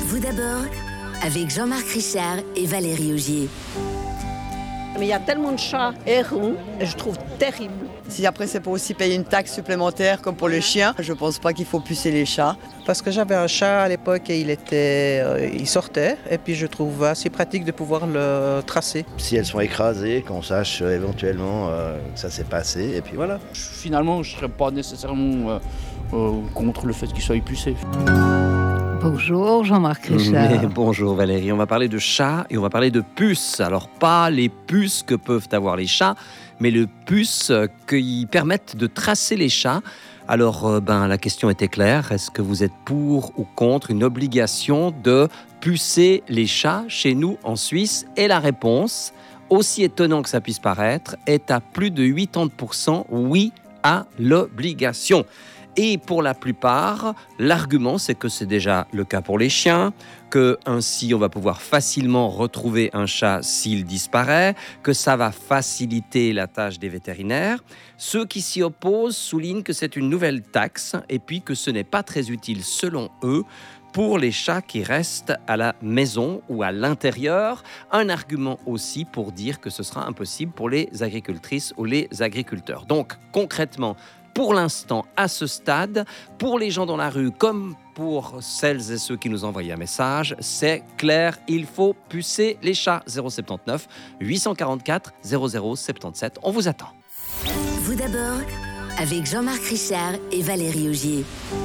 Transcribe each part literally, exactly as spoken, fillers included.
Vous d'abord, avec Jean-Marc Richard et Valérie Augier. Mais il y a tellement de chats errants, et je trouve terrible. Si après c'est pour aussi payer une taxe supplémentaire comme pour le chien, je pense pas qu'il faut pucer les chats. Parce que j'avais un chat à l'époque et il était, euh, il sortait et puis je trouve assez pratique de pouvoir le tracer. Si elles sont écrasées, qu'on sache euh, éventuellement euh, que ça s'est passé et puis voilà. Finalement, je ne serais pas nécessairement euh, euh, contre le fait qu'ils soient pucés. Bonjour Jean-Marc Richard. Mais bonjour Valérie, on va parler de chats et on va parler de puces. Alors pas les puces que peuvent avoir les chats, mais les puces qui permettent de tracer les chats. Alors euh, ben, la question était claire, est-ce que vous êtes pour ou contre une obligation de pucer les chats chez nous en Suisse? Et la réponse, aussi étonnant que ça puisse paraître, est à plus de quatre-vingt-dix pour cent oui à l'obligation. Et pour la plupart, l'argument, c'est que c'est déjà le cas pour les chiens, que ainsi on va pouvoir facilement retrouver un chat s'il disparaît, que ça va faciliter la tâche des vétérinaires. Ceux qui s'y opposent soulignent que c'est une nouvelle taxe et puis que ce n'est pas très utile selon eux pour les chats qui restent à la maison ou à l'intérieur. Un argument aussi pour dire que ce sera impossible pour les agricultrices ou les agriculteurs. Donc concrètement, pour l'instant, à ce stade, pour les gens dans la rue comme pour celles et ceux qui nous envoient un message, c'est clair, il faut pucer les chats. zéro sept neuf huit cent quarante-quatre zéro zéro soixante-dix-sept. On vous attend. Vous d'abord, avec Jean-Marc Richard et Valérie Augier.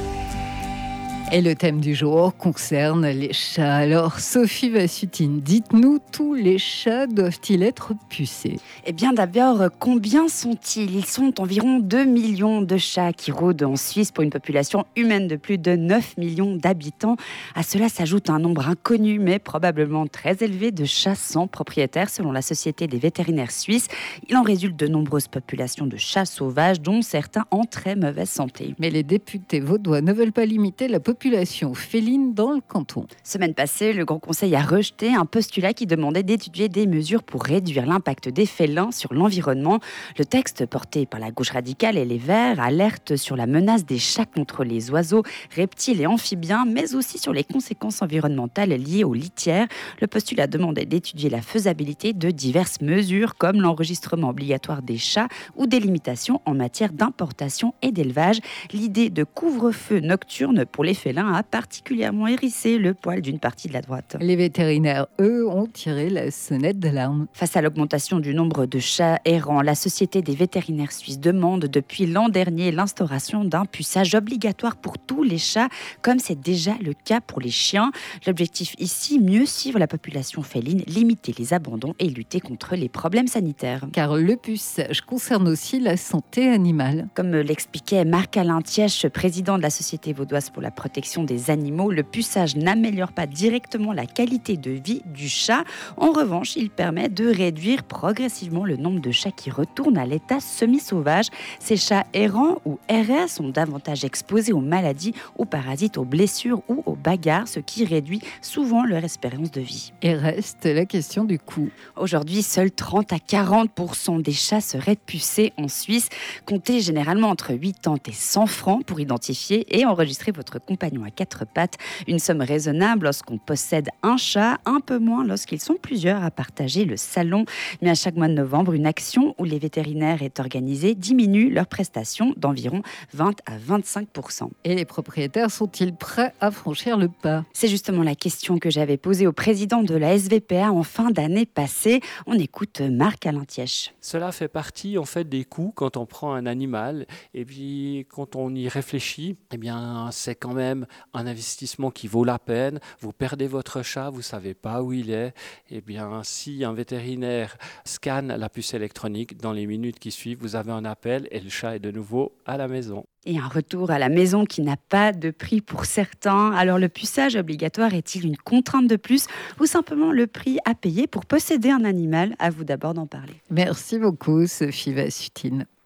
Et le thème du jour concerne les chats. Alors, Sophie Vassutine, dites-nous, tous les chats doivent-ils être pucés? Eh bien, d'abord, combien sont-ils? Ils sont environ deux millions de chats qui rôdent en Suisse pour une population humaine de plus de neuf millions d'habitants. À cela s'ajoute un nombre inconnu, mais probablement très élevé, de chats sans propriétaire, selon la Société des vétérinaires suisses. Il en résulte de nombreuses populations de chats sauvages, dont certains en très mauvaise santé. Mais les députés vaudois ne veulent pas limiter la population population féline dans le canton. Semaine passée, le Grand Conseil a rejeté un postulat qui demandait d'étudier des mesures pour réduire l'impact des félins sur l'environnement. Le texte, porté par la gauche radicale et les Verts, alerte sur la menace des chats contre les oiseaux, reptiles et amphibiens, mais aussi sur les conséquences environnementales liées aux litières. Le postulat demandait d'étudier la faisabilité de diverses mesures, comme l'enregistrement obligatoire des chats ou des limitations en matière d'importation et d'élevage. L'idée de couvre-feu nocturne pour les félins a particulièrement hérissé le poil d'une partie de la droite. Les vétérinaires, eux, ont tiré la sonnette d'alarme. Face à l'augmentation du nombre de chats errants, la Société des vétérinaires suisses demande depuis l'an dernier l'instauration d'un puçage obligatoire pour tous les chats, comme c'est déjà le cas pour les chiens. L'objectif ici, mieux suivre la population féline, limiter les abandons et lutter contre les problèmes sanitaires. Car le puçage concerne aussi la santé animale. Comme l'expliquait Marc-Alain Thièche, président de la Société vaudoise pour la protection des animaux, le puçage n'améliore pas directement la qualité de vie du chat. En revanche, il permet de réduire progressivement le nombre de chats qui retournent à l'état semi-sauvage. Ces chats errants ou errants sont davantage exposés aux maladies, aux parasites, aux blessures ou aux bagarres, ce qui réduit souvent leur espérance de vie. Et reste la question du coût. Aujourd'hui, seuls trente à quarante pour cent des chats seraient pucés en Suisse. Comptez généralement entre quatre-vingts et cent francs pour identifier et enregistrer votre compagnon à quatre pattes. Une somme raisonnable lorsqu'on possède un chat, un peu moins lorsqu'ils sont plusieurs à partager le salon. Mais à chaque mois de novembre, une action où les vétérinaires est organisée diminue leurs prestations d'environ vingt à vingt-cinq pour cent. Et les propriétaires sont-ils prêts à franchir le pas? C'est justement la question que j'avais posée au président de la S V P A en fin d'année passée. On écoute Marc-Alain Thièche. Cela fait partie en fait des coûts quand on prend un animal et puis quand on y réfléchit, eh bien c'est quand même un investissement qui vaut la peine. Vous perdez votre chat, vous ne savez pas où il est. Eh bien, si un vétérinaire scanne la puce électronique, dans les minutes qui suivent, vous avez un appel et le chat est de nouveau à la maison. Et un retour à la maison qui n'a pas de prix pour certains. Alors le puçage obligatoire est-il une contrainte de plus ou simplement le prix à payer pour posséder un animal? À vous d'abord d'en parler. Merci beaucoup Sophie Vassutine.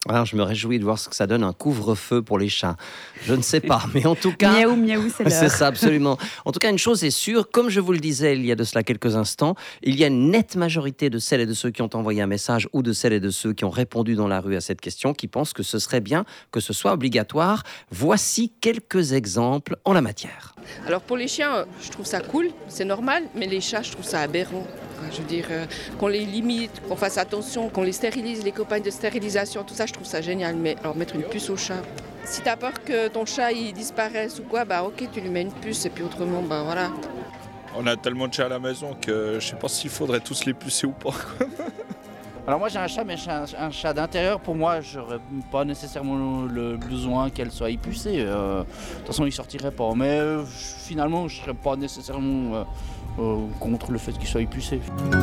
Alors, je me réjouis de voir ce que ça donne un couvre-feu pour les chats. Je ne sais pas, mais en tout cas... Miaou, miaou, c'est l'heure. C'est ça, absolument. En tout cas, une chose est sûre, comme je vous le disais il y a de cela quelques instants, il y a une nette majorité de celles et de ceux qui ont envoyé un message ou de celles et de ceux qui ont répondu dans la rue à cette question qui pensent que ce serait bien que ce soit obligatoire. Voici quelques exemples en la matière. Alors pour les chiens, je trouve ça cool, c'est normal, mais les chats, je trouve ça aberrant. Je veux dire, euh, qu'on les limite, qu'on fasse attention, qu'on les stérilise, les campagnes de stérilisation, tout ça, je trouve ça génial. Mais alors mettre une puce au chat, si t'as peur que ton chat il disparaisse ou quoi, bah ok, tu lui mets une puce et puis autrement, bah voilà. On a tellement de chats à la maison que je sais pas s'il faudrait tous les pucer ou pas. Alors moi j'ai un chat, mais un, un chat d'intérieur, pour moi, j'aurais pas nécessairement le besoin qu'elle soit épucée. Euh, de toute façon, il sortirait pas. Mais euh, finalement, je serais pas nécessairement euh, euh, contre le fait qu'il soit épucé.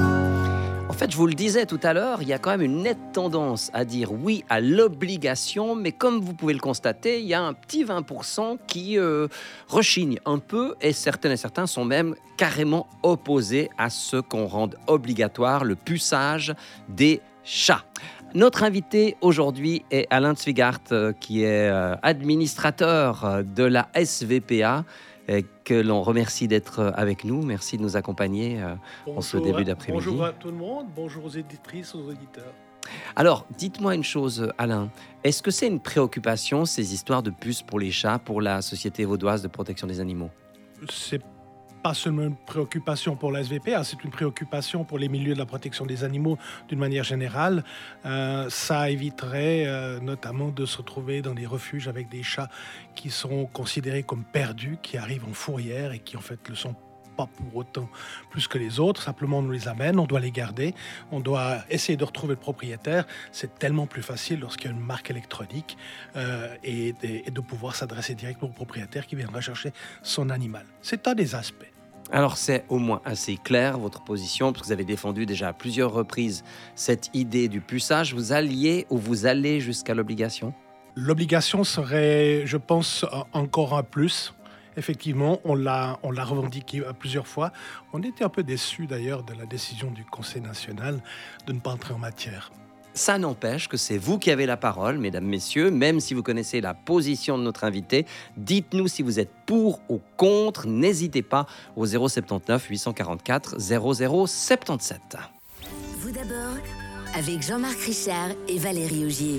En fait, je vous le disais tout à l'heure, il y a quand même une nette tendance à dire oui à l'obligation, mais comme vous pouvez le constater, il y a un petit vingt pour cent qui euh, rechigne un peu, et certaines et certains sont même carrément opposés à ce qu'on rende obligatoire le puçage des chats. Notre invité aujourd'hui est Alain Zwigart, euh, qui est euh, administrateur euh, de la S V P A, et que l'on remercie d'être avec nous. Merci de nous accompagner euh, en ce début d'après-midi. Bonjour à tout le monde, bonjour aux éditrices, aux auditeurs. Alors, dites-moi une chose, Alain. Est-ce que c'est une préoccupation, ces histoires de puces pour les chats, pour la Société vaudoise de protection des animaux ? C'est pas seulement une préoccupation pour la S V P A, c'est une préoccupation pour les milieux de la protection des animaux d'une manière générale. Euh, ça éviterait euh, notamment de se retrouver dans des refuges avec des chats qui sont considérés comme perdus, qui arrivent en fourrière et qui en fait le sont pas pour autant plus que les autres. Simplement, on nous les amène, on doit les garder, on doit essayer de retrouver le propriétaire. C'est tellement plus facile lorsqu'il y a une marque électronique euh, et, et, et de pouvoir s'adresser directement au propriétaire qui viendra chercher son animal. C'est un des aspects. Alors c'est au moins assez clair votre position, parce que vous avez défendu déjà à plusieurs reprises cette idée du puçage. Vous alliez ou vous allez jusqu'à l'obligation ? L'obligation serait, je pense, encore un plus. Effectivement, on l'a, on l'a revendiqué plusieurs fois. On était un peu déçus d'ailleurs de la décision du Conseil national de ne pas entrer en matière. Ça n'empêche que c'est vous qui avez la parole, mesdames, messieurs. Même si vous connaissez la position de notre invité, dites-nous si vous êtes pour ou contre. N'hésitez pas au zéro soixante-dix-neuf huit cent quarante-quatre zéro zéro soixante-dix-sept. Vous d'abord, avec Jean-Marc Richard et Valérie Augier.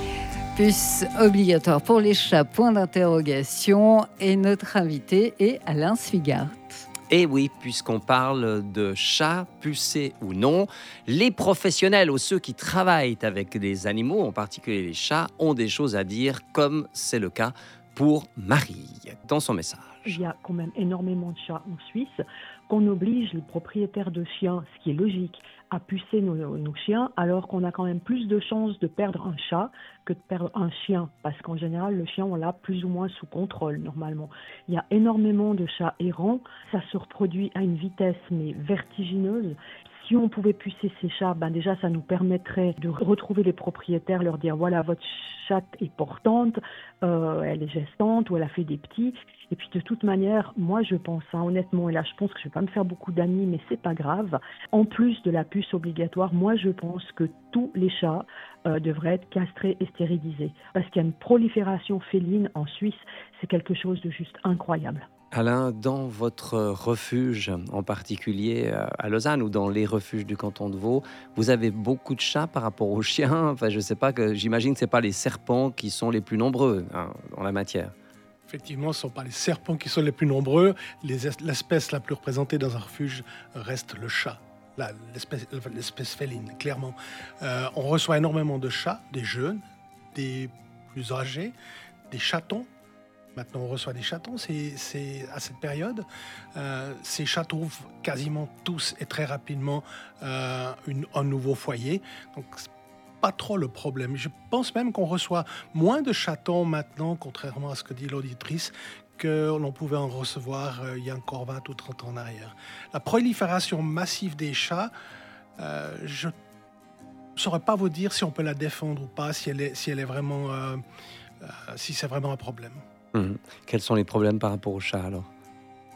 Puce obligatoire pour les chats, point d'interrogation. Et notre invité est Alain Zwigart. Et oui, puisqu'on parle de chats, pucés ou non, les professionnels ou ceux qui travaillent avec des animaux, en particulier les chats, ont des choses à dire, comme c'est le cas pour Marie, dans son message. Il y a quand même énormément de chats en Suisse, qu'on oblige les propriétaires de chiens, ce qui est logique, à pucer nos, nos chiens, alors qu'on a quand même plus de chances de perdre un chat que de perdre un chien, parce qu'en général, le chien, on l'a plus ou moins sous contrôle, normalement. Il y a énormément de chats errants, ça se reproduit à une vitesse, mais vertigineuse. Si on pouvait pucer ces chats, ben déjà, ça nous permettrait de retrouver les propriétaires, leur dire, voilà, votre chatte est portante, euh, elle est gestante, ou elle a fait des petits. Et puis, de toute manière, moi, je pense, hein, honnêtement, et là, je pense que je ne vais pas me faire beaucoup d'amis, mais c'est pas grave. En plus de la puce obligatoire, moi, je pense que tous les chats euh, devraient être castrés et stérilisés. Parce qu'il y a une prolifération féline en Suisse, c'est quelque chose de juste incroyable. Alain, dans votre refuge, en particulier à Lausanne ou dans les refuges du canton de Vaud, vous avez beaucoup de chats par rapport aux chiens. Enfin, je sais pas, que j'imagine que ce n'est pas les serpents qui sont les plus nombreux hein, dans la matière. Effectivement, ce ne sont pas les serpents qui sont les plus nombreux. Les, l'espèce la plus représentée dans un refuge reste le chat, la, l'espèce, l'espèce féline, clairement. Euh, on reçoit énormément de chats, des jeunes, des plus âgés, des chatons. Maintenant, on reçoit des chatons, c'est, c'est à cette période. Euh, ces chats trouvent quasiment tous et très rapidement euh, une, un nouveau foyer. Donc, c'est pas trop le problème. Je pense même qu'on reçoit moins de chatons maintenant, contrairement à ce que dit l'auditrice, que l'on pouvait en recevoir euh, il y a encore vingt ou trente ans en arrière. La prolifération massive des chats, euh, je ne saurais pas vous dire si on peut la défendre ou pas, si elle est, si elle est vraiment, euh, euh, si c'est vraiment un problème. Mmh. Quels sont les problèmes par rapport aux chats alors ?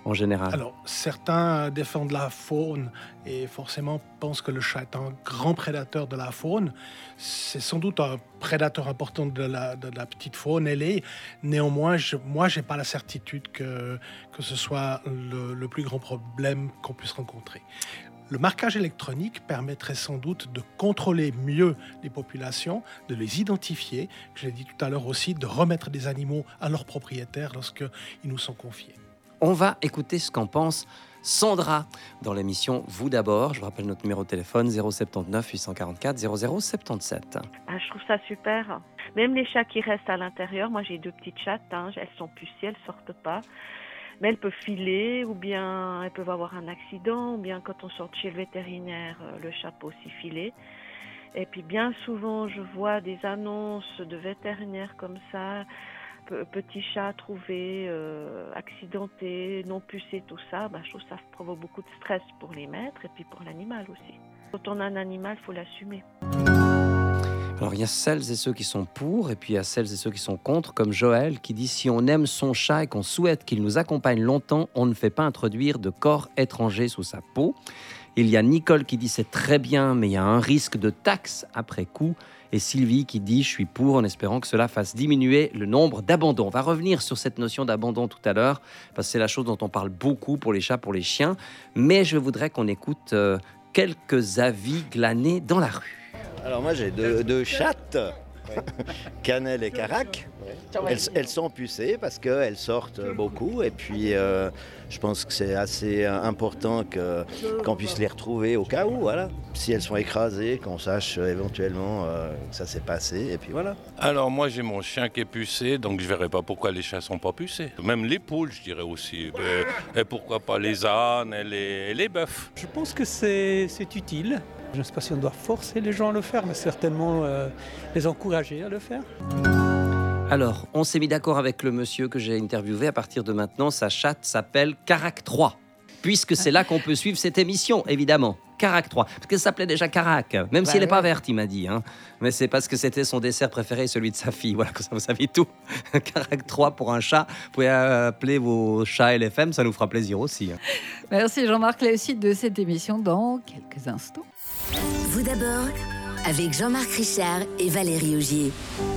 en général? Alors, certains défendent la faune et forcément pensent que le chat est un grand prédateur de la faune. C'est sans doute un prédateur important de la, de la petite faune ailée. Néanmoins, je, moi, je n'ai pas la certitude que, que ce soit le, le plus grand problème qu'on puisse rencontrer. Le marquage électronique permettrait sans doute de contrôler mieux les populations, de les identifier, je l'ai dit tout à l'heure aussi, de remettre des animaux à leurs propriétaires lorsqu'ils nous sont confiés. On va écouter ce qu'en pense Sandra dans l'émission Vous d'abord. Je vous rappelle notre numéro de téléphone zéro sept neuf huit quatre quatre zéro zéro sept sept. Ah, je trouve ça super. Même les chats qui restent à l'intérieur, moi j'ai deux petites chattes, hein, elles sont pucées, elles sortent pas. Mais elles peuvent filer, ou bien elles peuvent avoir un accident, ou bien quand on sort chez le vétérinaire, le chat peut aussi filer. Et puis bien souvent, je vois des annonces de vétérinaires comme ça, petits chats trouvés, euh, accidentés, non pucés, tout ça. Bah, je trouve que ça provoque beaucoup de stress pour les maîtres et puis pour l'animal aussi. Quand on a un animal, il faut l'assumer. Alors il y a celles et ceux qui sont pour et puis il y a celles et ceux qui sont contre, comme Joël qui dit « Si on aime son chat et qu'on souhaite qu'il nous accompagne longtemps, on ne fait pas introduire de corps étrangers sous sa peau ». Il y a Nicole qui dit « C'est très bien, mais il y a un risque de taxe après coup ». Et Sylvie qui dit « Je suis pour en espérant que cela fasse diminuer le nombre d'abandons ». On va revenir sur cette notion d'abandon tout à l'heure, parce que c'est la chose dont on parle beaucoup pour les chats, pour les chiens. Mais je voudrais qu'on écoute euh, quelques avis glanés dans la rue. Alors moi j'ai deux, deux chattes, Cannelle et Carac. Elles, elles sont pucées parce qu'elles sortent beaucoup et puis euh, je pense que c'est assez important que, qu'on puisse les retrouver au cas où, voilà. Si elles sont écrasées, qu'on sache éventuellement euh, que ça s'est passé et puis voilà. Alors moi j'ai mon chien qui est pucé, donc je verrais pas pourquoi les chiens sont pas pucés. Même les poules je dirais aussi, et, et pourquoi pas les ânes et les, et les bœufs. Je pense que c'est, c'est utile. Je ne sais pas si on doit forcer les gens à le faire, mais certainement euh, les encourager à le faire. Alors, on s'est mis d'accord avec le monsieur que j'ai interviewé. À partir de maintenant, sa chatte s'appelle Carac trois, puisque c'est là qu'on peut suivre cette émission, évidemment. Carac trois, parce qu'elle s'appelait déjà Carac, même bah si elle n'est ouais. pas verte, il m'a dit. Hein. Mais c'est parce que c'était son dessert préféré, celui de sa fille. Voilà, comme ça vous savez tout. Carac trois pour un chat. Vous pouvez appeler vos chats L F M, ça nous fera plaisir aussi. Hein. Merci Jean-Marc, la suite de cette émission dans quelques instants. Vous d'abord, avec Jean-Marc Richard et Valérie Augier.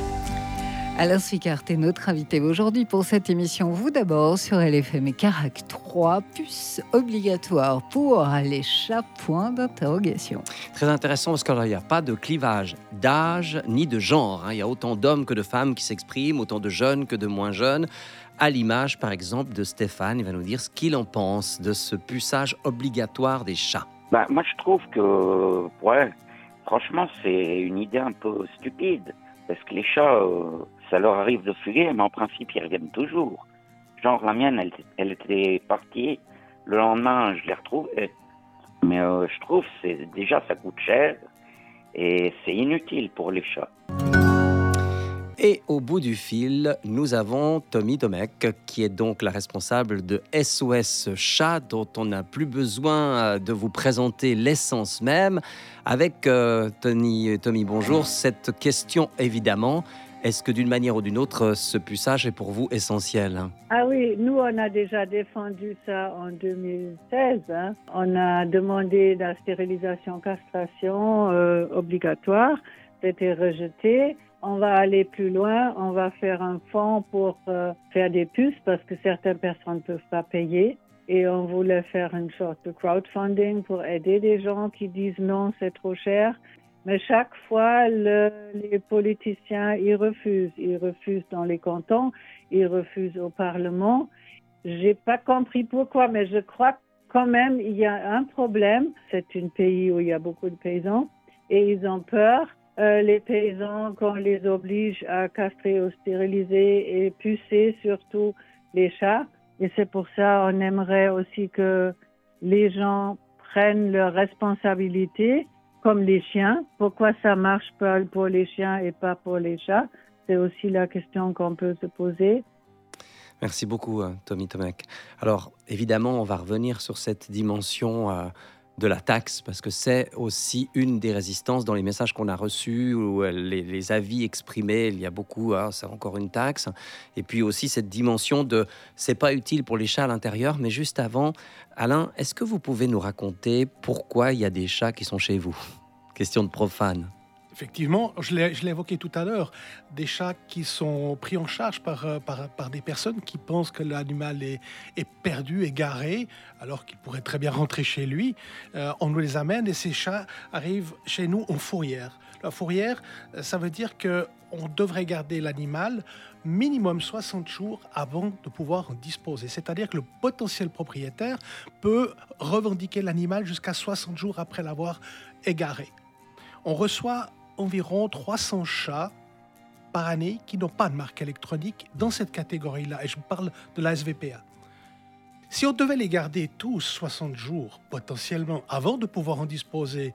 Alain Swicart est notre invité aujourd'hui pour cette émission. Vous d'abord sur L F M et Carac trois, puce obligatoire pour les chats, point d'interrogation. Très intéressant parce qu'il n'y a pas de clivage d'âge ni de genre. Hein. Il y a autant d'hommes que de femmes qui s'expriment, autant de jeunes que de moins jeunes. À l'image, par exemple, de Stéphane, il va nous dire ce qu'il en pense de ce puçage obligatoire des chats. Bah, moi, je trouve que, ouais, franchement, c'est une idée un peu stupide. Parce que les chats, euh, ça leur arrive de fuir, mais en principe, ils reviennent toujours. Genre, la mienne, elle, elle était partie. Le lendemain, je l'ai retrouvée. Mais euh, je trouve que c'est, déjà, ça coûte cher. Et c'est inutile pour les chats. Et au bout du fil, nous avons Tommy Domek, qui est donc la responsable de S O S Chat, dont on n'a plus besoin de vous présenter l'essence même. Avec euh, Tony, Tommy, bonjour. Cette question, évidemment, est-ce que d'une manière ou d'une autre, ce puçage est pour vous essentiel ? Ah oui, nous, on a déjà défendu ça en deux mille seize. Hein. On a demandé la stérilisation-castration euh, obligatoire. C'était rejeté. On va aller plus loin, on va faire un fonds pour euh, faire des puces parce que certaines personnes ne peuvent pas payer. Et on voulait faire une sorte de crowdfunding pour aider des gens qui disent non, c'est trop cher. Mais chaque fois, le, les politiciens, ils refusent. Ils refusent dans les cantons, ils refusent au Parlement. J'ai pas compris pourquoi, mais je crois quand même il y a un problème. C'est un pays où il y a beaucoup de paysans et ils ont peur. Euh, les paysans, qu'on les oblige à castrer ou stériliser et pucer surtout les chats. Et c'est pour ça qu'on aimerait aussi que les gens prennent leurs responsabilités, comme les chiens. Pourquoi ça marche pas pour les chiens et pas pour les chats? C'est aussi la question qu'on peut se poser. Merci beaucoup, Tommy Tomek. Alors, évidemment, on va revenir sur cette dimension... Euh de la taxe, parce que c'est aussi une des résistances dans les messages qu'on a reçus, ou les, les avis exprimés, il y a beaucoup, hein, c'est encore une taxe. Et puis aussi cette dimension de, c'est pas utile pour les chats à l'intérieur, mais juste avant, Alain, est-ce que vous pouvez nous raconter pourquoi il y a des chats qui sont chez vous? Question de profane. Effectivement, je l'ai, je l'ai évoqué tout à l'heure, des chats qui sont pris en charge par, par, par des personnes qui pensent que l'animal est, est perdu, égaré, alors qu'il pourrait très bien rentrer chez lui. Euh, on nous les amène et ces chats arrivent chez nous en fourrière. La fourrière, ça veut dire qu'on devrait garder l'animal minimum soixante jours avant de pouvoir en disposer. C'est-à-dire que le potentiel propriétaire peut revendiquer l'animal jusqu'à soixante jours après l'avoir égaré. On reçoit environ trois cents chats par année qui n'ont pas de marque électronique dans cette catégorie-là. Et je parle de la S V P A. Si on devait les garder tous soixante jours, potentiellement, avant de pouvoir en disposer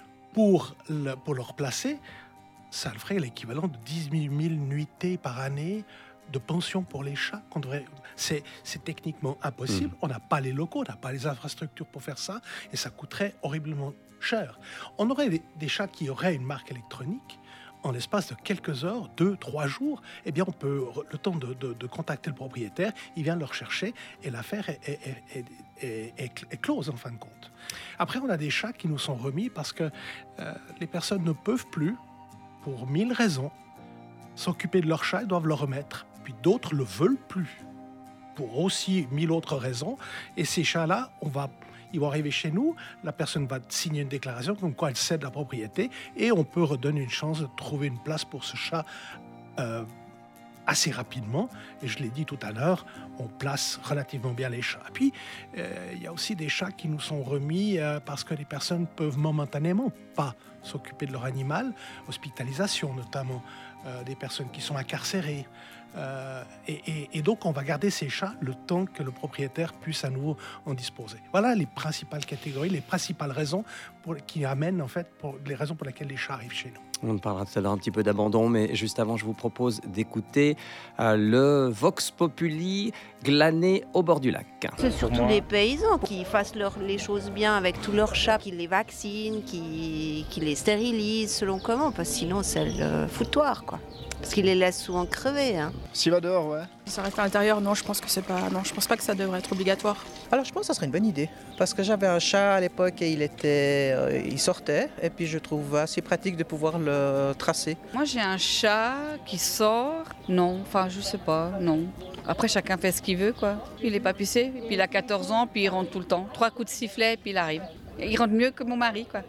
pour, le, pour le replacer, ça le ferait l'équivalent de dix-huit mille nuitées par année de pension pour les chats. Qu'on devrait... c'est, c'est techniquement impossible. Mmh. On n'a pas les locaux, on n'a pas les infrastructures pour faire ça. Et ça coûterait horriblement cher. On aurait des, des chats qui auraient une marque électronique. En l'espace de quelques heures, deux, trois jours, eh bien, on peut, le temps de, de, de contacter le propriétaire, il vient le rechercher et l'affaire est, est, est, est, est, est close en fin de compte. Après, on a des chats qui nous sont remis parce que euh, les personnes ne peuvent plus, pour mille raisons, s'occuper de leur chat, ils doivent le remettre. Puis d'autres le veulent plus, pour aussi mille autres raisons. Et ces chats-là, on va... ils vont arriver chez nous, la personne va signer une déclaration comme quoi elle cède la propriété et on peut redonner une chance de trouver une place pour ce chat euh, assez rapidement. Et je l'ai dit tout à l'heure, on place relativement bien les chats. Puis, euh, il y a aussi des chats qui nous sont remis euh, parce que les personnes peuvent momentanément pas s'occuper de leur animal, hospitalisation notamment, euh, des personnes qui sont incarcérées. Euh, et, et, et donc, on va garder ces chats le temps que le propriétaire puisse à nouveau en disposer. Voilà les principales catégories, les principales raisons pour, qui amènent, en fait, pour, les raisons pour lesquelles les chats arrivent chez nous. On parlera tout à l'heure un petit peu d'abandon, mais juste avant, je vous propose d'écouter euh, le Vox Populi glané au bord du lac. C'est surtout les paysans qui fassent leur, les choses bien avec tous leurs chats, qui les vaccinent, qui, qui les stérilisent selon comment, parce que sinon c'est le foutoir, quoi. Parce qu'ils les laissent souvent crever. Hein. S'il va dehors, ouais. Ça reste à l'intérieur, non, je pense que c'est pas, non, je pense pas que ça devrait être obligatoire. Alors je pense que ça serait une bonne idée, parce que j'avais un chat à l'époque et il était, euh, il sortait, et puis je trouve assez pratique de pouvoir le tracer. Moi j'ai un chat qui sort, non, enfin je sais pas, non. Après chacun fait ce qu'il veut, quoi. Il est pas pucé, puis il a quatorze ans, puis il rentre tout le temps. Trois coups de sifflet, puis il arrive. Il rentre mieux que mon mari, quoi.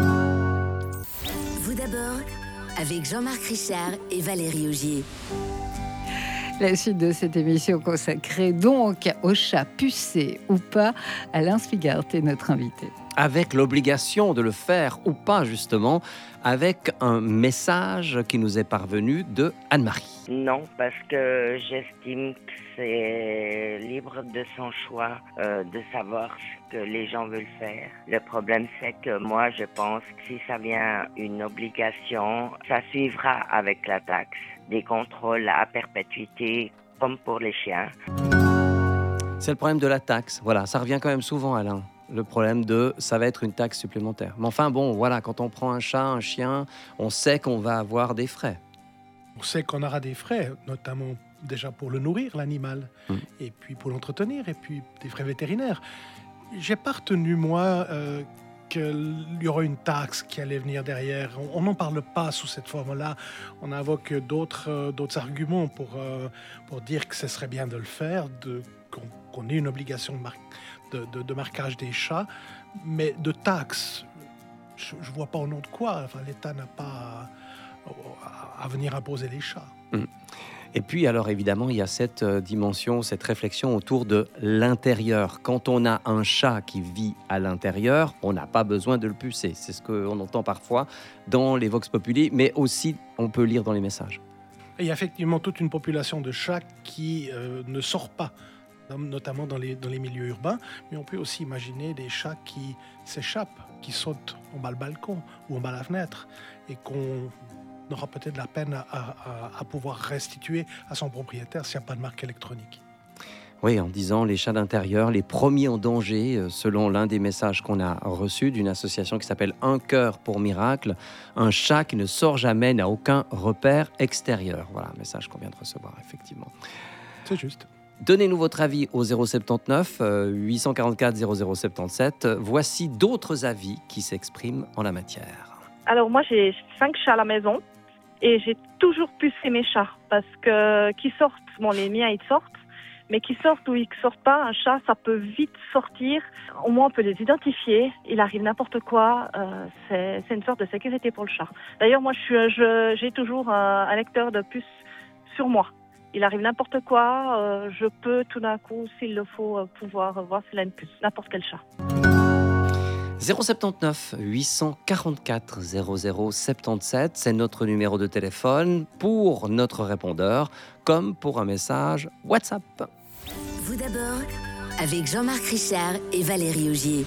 Vous d'abord, avec Jean-Marc Richard et Valérie Augier. La suite de cette émission consacrée donc aux chats pucés ou pas, Alain Spigart est notre invité. Avec l'obligation de le faire ou pas, justement, avec un message qui nous est parvenu de Anne-Marie. Non, parce que j'estime que c'est libre de son choix euh, de savoir ce que les gens veulent faire. Le problème, c'est que moi, je pense que si ça vient une obligation, ça suivra avec la taxe. Des contrôles à perpétuité, comme pour les chiens. C'est le problème de la taxe. Voilà, ça revient quand même souvent, Alain. Le problème de ça va être une taxe supplémentaire. Mais enfin, bon, voilà, quand on prend un chat, un chien, on sait qu'on va avoir des frais. On sait qu'on aura des frais, notamment déjà pour le nourrir, l'animal, mmh. et puis pour l'entretenir, et puis des frais vétérinaires. J'ai pas retenu, moi, euh, qu'il y aurait une taxe qui allait venir derrière. On n'en parle pas sous cette forme-là. On invoque d'autres, euh, d'autres arguments pour, euh, pour dire que ce serait bien de le faire, de, qu'on, qu'on ait une obligation de, mar- de, de, de marquage des chats, mais de taxes, je ne vois pas au nom de quoi. Enfin, l'État n'a pas à, à venir imposer les chats. Mmh. Et puis, alors évidemment, il y a cette dimension, cette réflexion autour de l'intérieur. Quand on a un chat qui vit à l'intérieur, on n'a pas besoin de le pucer. C'est ce qu'on entend parfois dans les Vox Populi, mais aussi on peut lire dans les messages. Et il y a effectivement toute une population de chats qui euh, ne sort pas, notamment dans les, dans les milieux urbains, mais on peut aussi imaginer des chats qui s'échappent, qui sautent en bas le balcon ou en bas la fenêtre, et qu'on on aura peut-être la peine à, à, à pouvoir restituer à son propriétaire s'il n'y a pas de marque électronique. Oui, en disant les chats d'intérieur, les premiers en danger, euh, selon l'un des messages qu'on a reçus d'une association qui s'appelle Un cœur pour miracle. Un chat qui ne sort jamais n'a aucun repère extérieur. Voilà, un message qu'on vient de recevoir, effectivement. C'est juste. Donnez-nous votre avis au zéro soixante-dix-neuf huit cent quarante-quatre zéro zéro soixante-dix-sept. Voici d'autres avis qui s'expriment en la matière. Alors moi j'ai cinq chats à la maison et j'ai toujours pucé mes chats parce que qu'ils sortent, bon les miens ils sortent, mais qu'ils sortent ou ils ne sortent pas, un chat ça peut vite sortir. Au moins on peut les identifier, il arrive n'importe quoi, euh, c'est, c'est une sorte de sécurité pour le chat. D'ailleurs moi je suis, je, j'ai toujours un, un lecteur de puces sur moi. Il arrive n'importe quoi, euh, je peux tout d'un coup, s'il le faut, euh, pouvoir voir s'il a une puce, n'importe quel chat. zéro soixante-dix-neuf huit cent quarante-quatre zéro zéro soixante-dix-sept, c'est notre numéro de téléphone pour notre répondeur, comme pour un message WhatsApp. Vous d'abord, avec Jean-Marc Richard et Valérie Augier.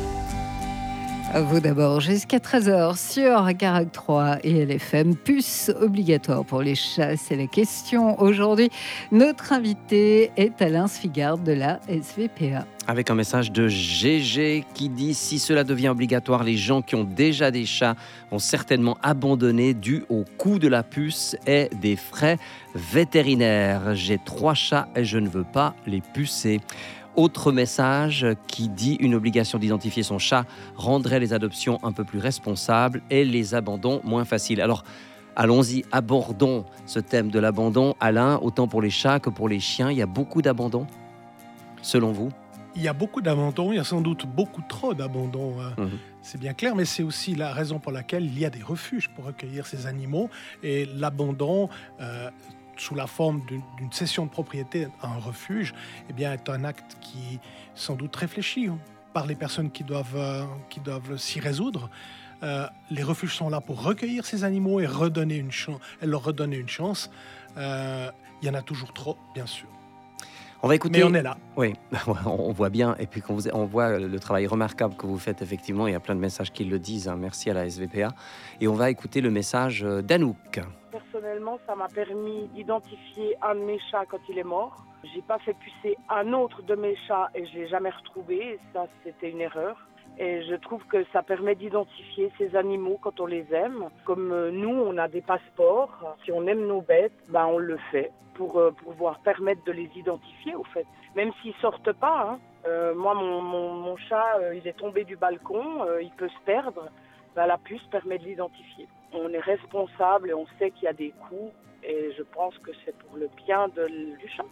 Vous d'abord, jusqu'à treize heures sur Carac trois et L F M. Puce obligatoire pour les chats, c'est la question. Aujourd'hui, notre invité est Alain Svigart de la S V P A. Avec un message de G G qui dit « Si cela devient obligatoire, les gens qui ont déjà des chats vont certainement abandonner dû au coût de la puce et des frais vétérinaires. J'ai trois chats et je ne veux pas les pucer. » Autre message qui dit une obligation d'identifier son chat rendrait les adoptions un peu plus responsables et les abandons moins faciles. Alors, allons-y, abordons ce thème de l'abandon. Alain, autant pour les chats que pour les chiens, il y a beaucoup d'abandons, selon vous ? Il y a beaucoup d'abandons, il y a sans doute beaucoup trop d'abandons. Mmh. C'est bien clair, mais c'est aussi la raison pour laquelle il y a des refuges pour recueillir ces animaux. Et l'abandon... Euh, sous la forme d'une, d'une cession de propriété à un refuge, eh bien, est un acte qui est sans doute réfléchi par les personnes qui doivent, euh, qui doivent s'y résoudre. Euh, les refuges sont là pour recueillir ces animaux et, redonner une chance, et leur redonner une chance. Euh, il y en a toujours trop, bien sûr. On va écouter... Mais on est là. Oui, on voit bien. Et puis, quand vous... on voit le travail remarquable que vous faites, effectivement. Il y a plein de messages qui le disent. Hein. Merci à la S V P A. Et on va écouter le message d'Anouk. Personnellement, ça m'a permis d'identifier un de mes chats quand il est mort. J'ai pas fait pucer un autre de mes chats et je l'ai jamais retrouvé. Et ça, c'était une erreur. Et je trouve que ça permet d'identifier ces animaux quand on les aime. Comme nous, on a des passeports. Si on aime nos bêtes, ben on le fait pour euh, pouvoir permettre de les identifier, au fait. Même s'ils sortent pas. Hein. Euh, moi, mon, mon, mon chat, euh, il est tombé du balcon. Euh, il peut se perdre. Ben, la puce permet de l'identifier. On est responsable et on sait qu'il y a des coûts. Et je pense que c'est pour le bien de, du chat.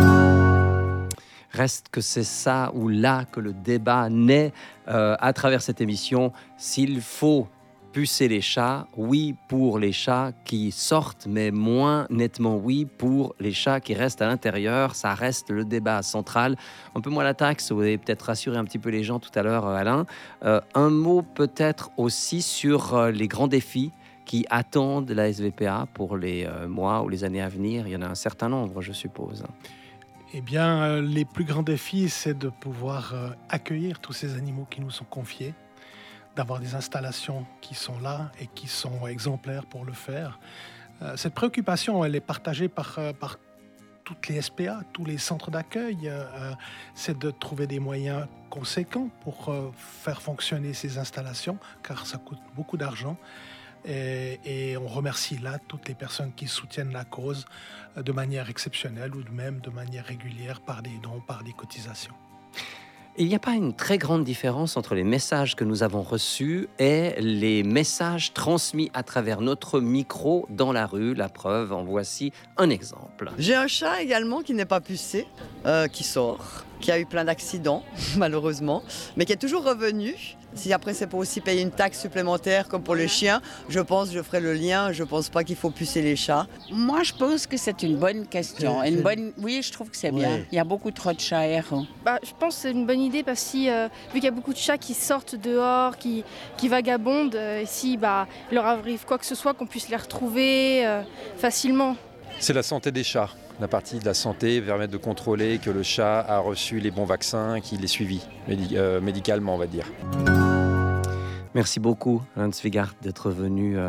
Reste que c'est ça ou là que le débat naît euh, à travers cette émission. S'il faut pucer les chats, oui pour les chats qui sortent, mais moins nettement oui pour les chats qui restent à l'intérieur. Ça reste le débat central. Un peu moins la taxe, vous avez peut-être rassuré un petit peu les gens tout à l'heure, Alain. Euh, un mot peut-être aussi sur euh, les grands défis qui attendent la S V P A pour les euh, mois ou les années à venir. Il y en a un certain nombre, je suppose. Eh bien, euh, les plus grands défis, c'est de pouvoir euh, accueillir tous ces animaux qui nous sont confiés, d'avoir des installations qui sont là et qui sont exemplaires pour le faire. Euh, cette préoccupation, elle est partagée par, euh, par toutes les S P A, tous les centres d'accueil. Euh, c'est de trouver des moyens conséquents pour euh, faire fonctionner ces installations, car ça coûte beaucoup d'argent. Et, et on remercie là toutes les personnes qui soutiennent la cause de manière exceptionnelle ou même de manière régulière par des dons, par des cotisations. Il n'y a pas une très grande différence entre les messages que nous avons reçus et les messages transmis à travers notre micro dans la rue. La preuve, en voici un exemple. J'ai un chat également qui n'est pas pucé, euh, qui sort, qui a eu plein d'accidents, malheureusement, mais qui est toujours revenu. Si après c'est pour aussi payer une taxe supplémentaire comme pour les chiens, je pense que je ferai le lien. Je pense pas qu'il faut pucer les chats. Moi, je pense que c'est une bonne question. Une bonne... Oui, je trouve que c'est oui. bien. Il y a beaucoup trop de chats errants. Bah, je pense que c'est une bonne idée parce que euh, vu qu'il y a beaucoup de chats qui sortent dehors, qui, qui vagabondent, euh, et si bah, il leur arrive quoi que ce soit, qu'on puisse les retrouver euh, facilement. C'est la santé des chats. La partie de la santé permet de contrôler que le chat a reçu les bons vaccins, qu'il est suivi médi- euh, médicalement, on va dire. Merci beaucoup, Alain Svigart, d'être venu euh,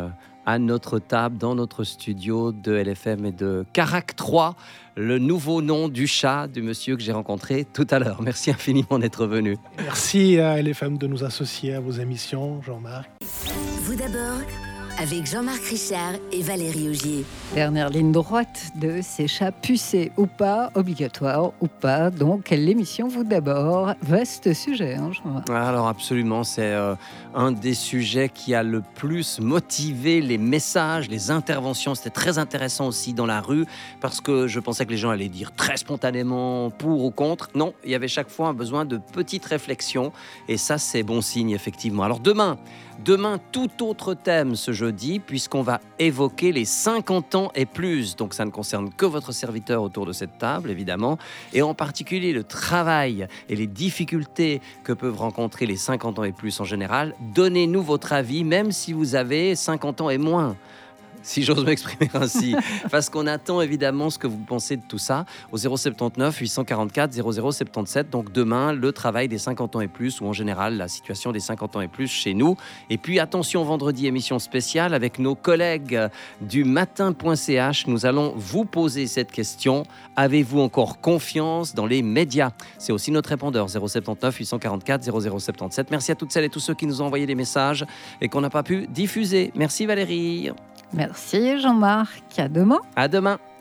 à notre table, dans notre studio de L F M et de Carac trois, le nouveau nom du chat du monsieur que j'ai rencontré tout à l'heure. Merci infiniment d'être venu. Merci à L F M de nous associer à vos émissions, Jean-Marc. Vous d'abord, avec Jean-Marc Richard et Valérie Augier. Dernière ligne droite de ces chats pucés ou pas, obligatoire ou pas. Donc, l'émission Vous d'abord, vaste sujet, hein, Jean-Marc. Alors absolument, c'est euh, un des sujets qui a le plus motivé les messages, les interventions. C'était très intéressant aussi dans la rue parce que je pensais que les gens allaient dire très spontanément pour ou contre. Non, il y avait chaque fois un besoin de petites réflexions et ça, c'est bon signe, effectivement. Alors demain, Demain, tout autre thème ce jeudi, puisqu'on va évoquer les cinquante ans et plus. Donc ça ne concerne que votre serviteur autour de cette table, évidemment, et en particulier le travail et les difficultés que peuvent rencontrer les cinquante ans et plus en général. Donnez-nous votre avis, même si vous avez cinquante ans et moins. Si j'ose m'exprimer ainsi, parce qu'on attend évidemment ce que vous pensez de tout ça au zéro sept neuf huit cent quarante-quatre zéro zéro soixante-dix-sept. Donc demain, le travail des cinquante ans et plus, ou en général la situation des cinquante ans et plus chez nous. Et puis attention, vendredi, émission spéciale avec nos collègues du matin point c h. Nous allons vous poser cette question. Avez-vous encore confiance dans les médias? C'est aussi notre répondeur zéro sept neuf huit cent quarante-quatre zéro zéro soixante-dix-sept. Merci à toutes celles et tous ceux qui nous ont envoyé des messages et qu'on n'a pas pu diffuser. Merci Valérie. Merci Jean-Marc, à demain. À demain.